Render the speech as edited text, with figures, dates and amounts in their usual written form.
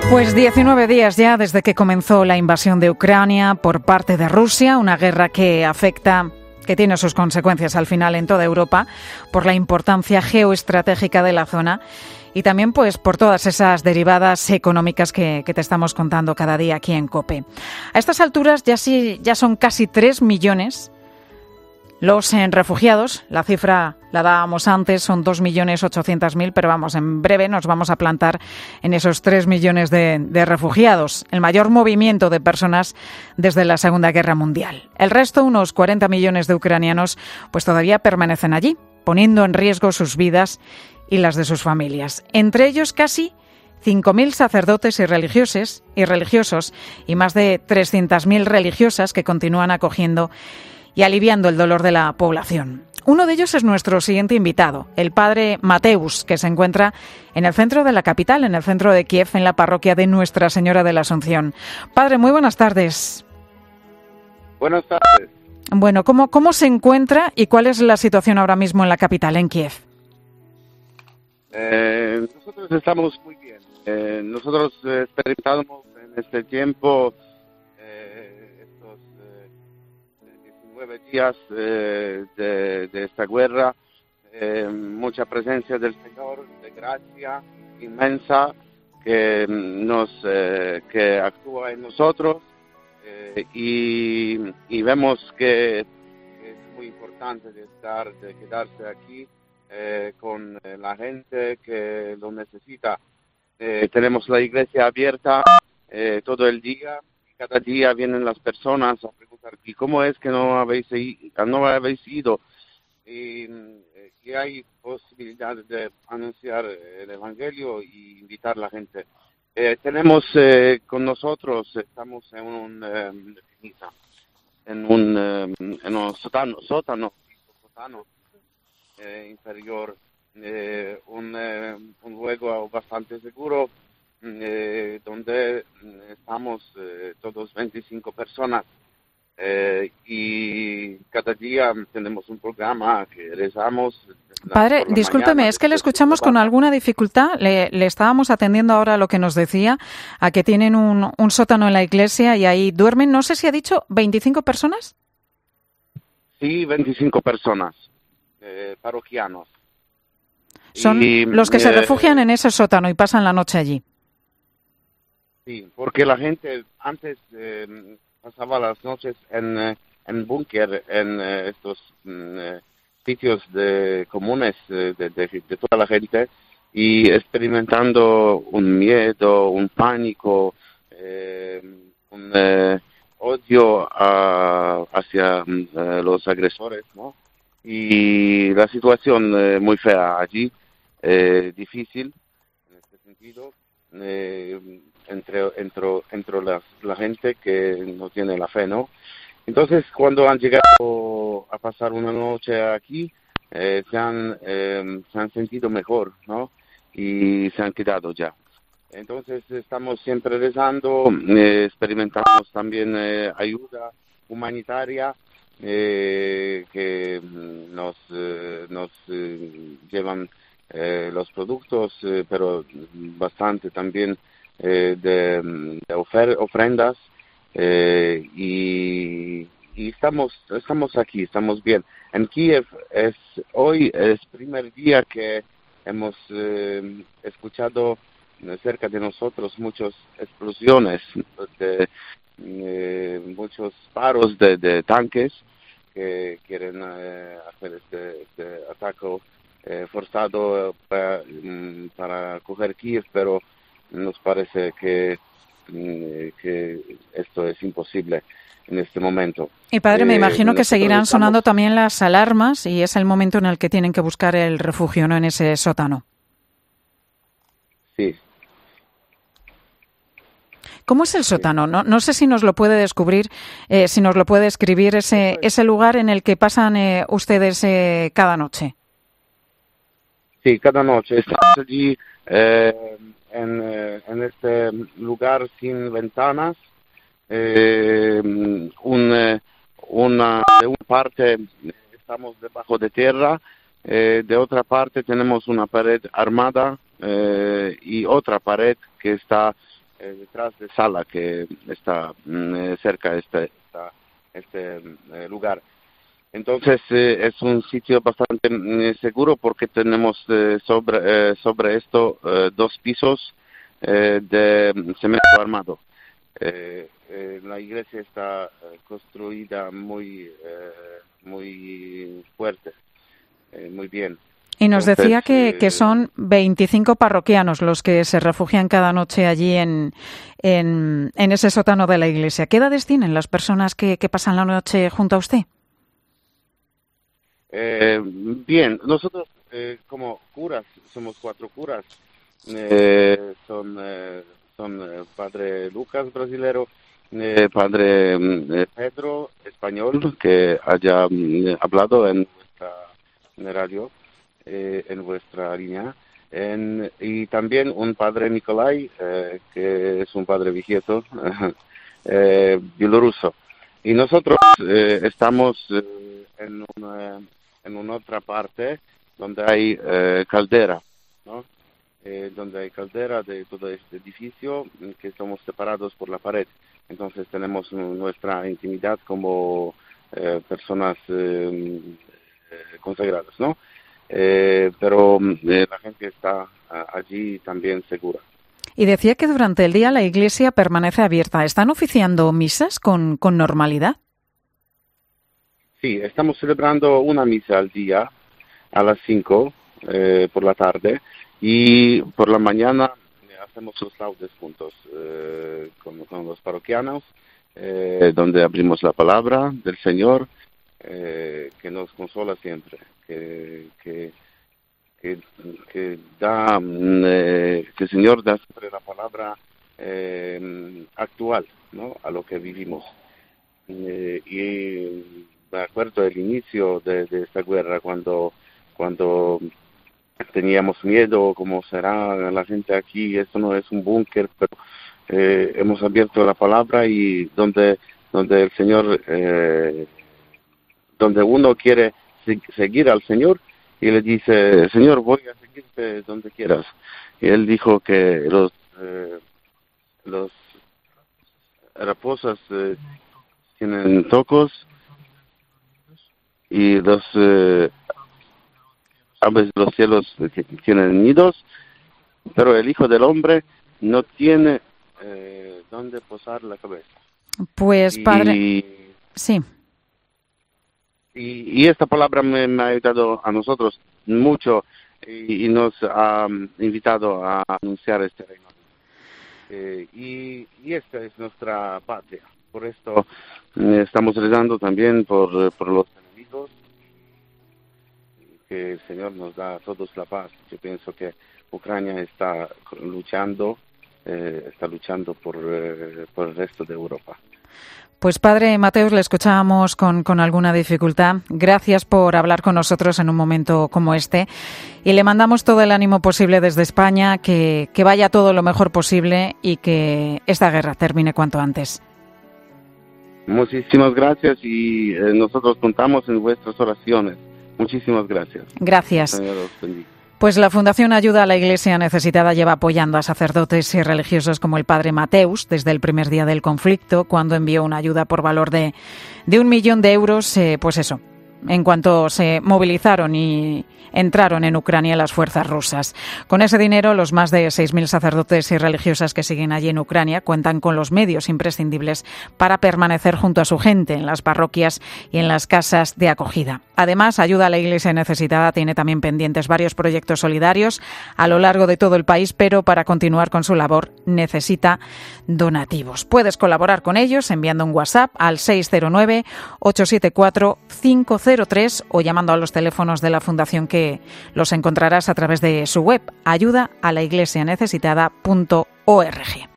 Pues 19 días ya desde que comenzó la invasión de Ucrania por parte de Rusia, una guerra que tiene sus consecuencias al final en toda Europa por la importancia geoestratégica de la zona y también pues por todas esas derivadas económicas que te estamos contando cada día aquí en COPE. A estas alturas ya son casi 3 millones los refugiados. La cifra la dábamos antes, son 2.800.000, pero vamos, en breve nos vamos a plantar en esos 3 millones de refugiados, el mayor movimiento de personas desde la Segunda Guerra Mundial. El resto, unos 40 millones de ucranianos, pues todavía permanecen allí, poniendo en riesgo sus vidas y las de sus familias. Entre ellos casi 5.000 sacerdotes y religiosos y más de 300.000 religiosas que continúan acogiendo y aliviando el dolor de la población. Uno de ellos es nuestro siguiente invitado, el padre Mateusz, que se encuentra en el centro de la capital, en el centro de Kiev, en la parroquia de Nuestra Señora de la Asunción. Padre, muy buenas tardes. Buenas tardes. Bueno, ¿cómo se encuentra y cuál es la situación ahora mismo en la capital, en Kiev? Nosotros estamos muy bien. Nosotros experimentamos en este tiempo estos 19 días de esta guerra, mucha presencia del Señor, de gracia inmensa que actúa en nosotros y vemos que es muy importante de quedarse aquí con la gente que lo necesita. Tenemos la iglesia abierta todo el día. Cada día vienen las personas a preguntar, ¿y cómo es que no habéis ido? Y hay posibilidad de anunciar el Evangelio y invitar a la gente. Tenemos con nosotros, estamos en un sótano inferior, un lugar bastante seguro, donde estamos todos 25 personas y cada día tenemos un programa que rezamos. Padre, discúlpeme, es que le escuchamos con alguna dificultad. Le estábamos atendiendo ahora a lo que nos decía, a que tienen un sótano en la iglesia y ahí duermen. No sé si ha dicho 25 personas. Sí, 25 personas, parroquianos. Son los que se refugian en ese sótano y pasan la noche allí. Sí, porque la gente antes pasaba las noches en búnker, en estos sitios comunes de toda la gente y experimentando un miedo, un pánico, un odio hacia los agresores, ¿no? Y la situación muy fea allí, difícil en este sentido. Entre la gente que no tiene la fe, ¿no? Entonces, cuando han llegado a pasar una noche aquí, se han sentido mejor, ¿no? Y se han quedado ya. Entonces, estamos siempre rezando, experimentamos también ayuda humanitaria que nos llevan los productos, pero bastante también de ofrendas y estamos aquí, estamos bien. En Kiev hoy es primer día que hemos escuchado cerca de nosotros muchas explosiones, muchos paros de tanques que quieren hacer este ataque forzado para coger Kiev, pero nos parece que esto es imposible en este momento. Y padre, me imagino que seguirán sonando también las alarmas y es el momento en el que tienen que buscar el refugio, ¿no?, en ese sótano. Sí. ¿Cómo es el sótano? No sé si nos lo puede descubrir, si nos lo puede escribir ese lugar en el que pasan ustedes cada noche. Sí, cada noche estamos allí en este lugar sin ventanas. De una parte estamos debajo de tierra, de otra parte tenemos una pared armada y otra pared que está detrás de Sala, que está cerca de este lugar. Entonces es un sitio bastante seguro porque tenemos sobre esto 2 pisos de cemento armado. La iglesia está construida muy fuerte, muy bien. Y nos decía que son 25 parroquianos los que se refugian cada noche allí en ese sótano de la iglesia. ¿Qué edades tienen las personas que pasan la noche junto a usted? Bien, nosotros como curas, somos 4 curas. Son Padre Lucas, brasilero, Padre Pedro, español, que haya hablado en radio, en vuestra línea, y también un Padre Nicolai, que es un padre viejito, bielorruso. Y nosotros estamos en una otra parte donde hay caldera, ¿no? Donde hay caldera de todo este edificio, que estamos separados por la pared. Entonces tenemos nuestra intimidad como personas consagradas, ¿no? Pero la gente está allí también segura. Y decía que durante el día la iglesia permanece abierta. ¿Están oficiando misas con normalidad? Sí, estamos celebrando una misa al día a las 5 por la tarde, y por la mañana hacemos los laudes juntos con los parroquianos, donde abrimos la palabra del Señor, que nos consola siempre, que el Señor da siempre la palabra actual, ¿no? A lo que vivimos. Y me acuerdo del inicio de esta guerra, cuando teníamos miedo, cómo será la gente aquí. Esto no es un búnker, pero hemos abierto la palabra, y donde el Señor, donde uno quiere seguir al Señor, y le dice: Señor, voy a seguirte donde quieras. Y él dijo que los raposas tienen tocos, y los aves de los cielos tienen nidos, pero el Hijo del Hombre no tiene dónde posar la cabeza. Pues, padre, sí. Y esta palabra me ha ayudado a nosotros mucho, y nos ha invitado a anunciar este reino. Y esta es nuestra patria. Por esto estamos rezando también por los enemigos, que el Señor nos da a todos la paz. Yo pienso que Ucrania está luchando por el resto de Europa. Pues padre Mateusz, le escuchábamos con alguna dificultad. Gracias por hablar con nosotros en un momento como este, y le mandamos todo el ánimo posible desde España, que vaya todo lo mejor posible y que esta guerra termine cuanto antes. Muchísimas gracias, y nosotros contamos en vuestras oraciones. Muchísimas gracias. Gracias. Señor os bendiga. Pues la Fundación Ayuda a la Iglesia Necesitada lleva apoyando a sacerdotes y religiosos como el padre Mateusz desde el primer día del conflicto, cuando envió una ayuda por valor de 1 millón de euros, pues eso, en cuanto se movilizaron y entraron en Ucrania las fuerzas rusas. Con ese dinero, los más de 6.000 sacerdotes y religiosas que siguen allí en Ucrania cuentan con los medios imprescindibles para permanecer junto a su gente en las parroquias y en las casas de acogida. Además, Ayuda a la Iglesia Necesitada tiene también pendientes varios proyectos solidarios a lo largo de todo el país, pero para continuar con su labor necesita donativos. Puedes colaborar con ellos enviando un WhatsApp al 609-874-503 o llamando a los teléfonos de la Fundación, que los encontrarás a través de su web, ayudaalaiglesianecesitada.org.